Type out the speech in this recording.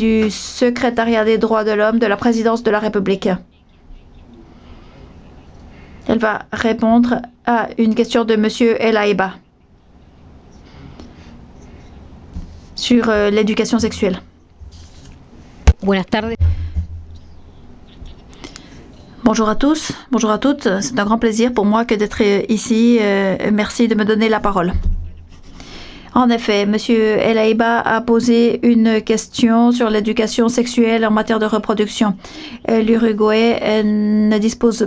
du secrétariat des droits de l'homme de la présidence de la République. Elle va répondre à une question de Monsieur El Haïba sur l'éducation sexuelle. Buenas tardes. Bonjour à tous, bonjour à toutes. C'est un grand plaisir pour moi que d'être ici. Merci de me donner la parole. En effet, Monsieur El Haïba a posé une question sur l'éducation sexuelle en matière de reproduction. L'Uruguay ne dispose